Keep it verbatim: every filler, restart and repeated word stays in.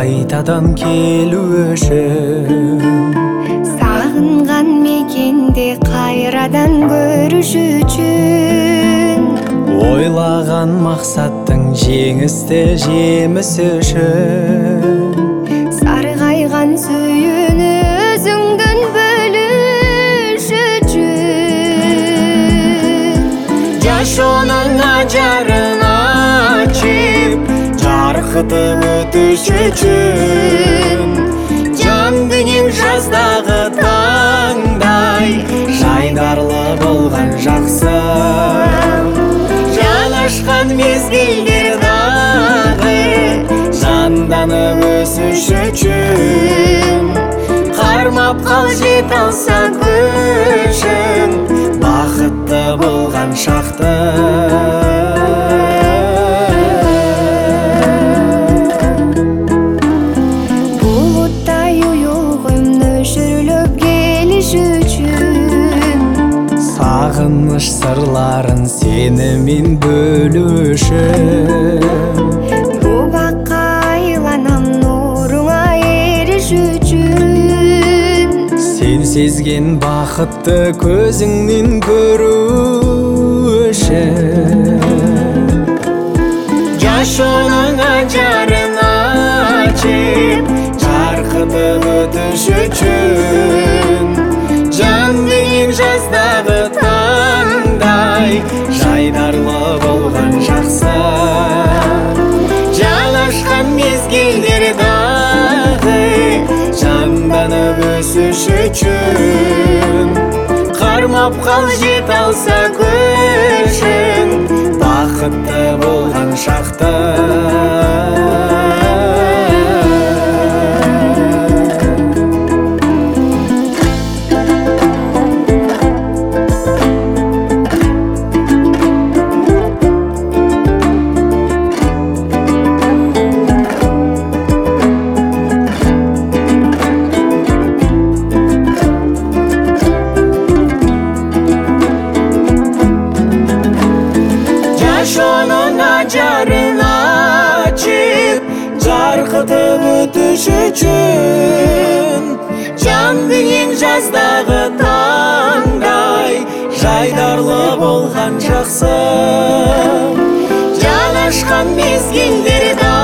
кайтадан келүү үшін. Сагынган мекенди кайрадан көрүш үчүн. Ойлаган максаттың жеңісте жеміс үшін. Саргайган сүйүүнү өзүңдөн бөлүш үчүн. Жашоонун ажарын ачып, жаркытып өтүш үчүн. Жан дүнүң жаздагы таңдай, жайдарлы болгон жаксы. Жалашкан мезгилдер дагы, жанданып өсүш үчүн. Кармап кал жете алса көшүң, бакытты болгон шакты. Булуттай уюлгум нөшүрлөп келиш үчүн. Сагыныш сырларын сенімин бөлүшүн. Бу бакка айланам нуруңа эриш үчүн. Сен сезген бақытты көзіңнен көрүү үшін. Жашоонун ажарын ачып, жаркытып өтүш үчүн. Жан дүнүң жаздагы таңдай, жайдарлы болгон жаксы. Жалашкан мезгилдер дагы, жанданып өсүш үчүн. Кармап кал жете алса көшүң, бакытты болгон шакты. Жашоонун ажарын ачып, жаркытып өтүш үчүн. Жан дүнүң жаздагы таңдай, жайдарлы болгон жаксы. Жалашкан мезгилдер